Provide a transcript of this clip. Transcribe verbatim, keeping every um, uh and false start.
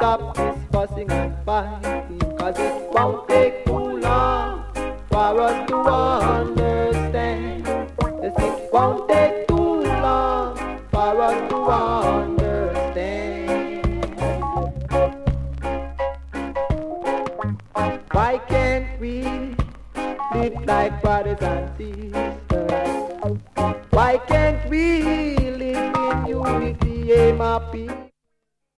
stop this fussing and fighting, cause it won't take too long for us to understand. Yes, it won't take too long for us to understand. Why can't we live like brothers and sisters? Why can't we live in unity, aim up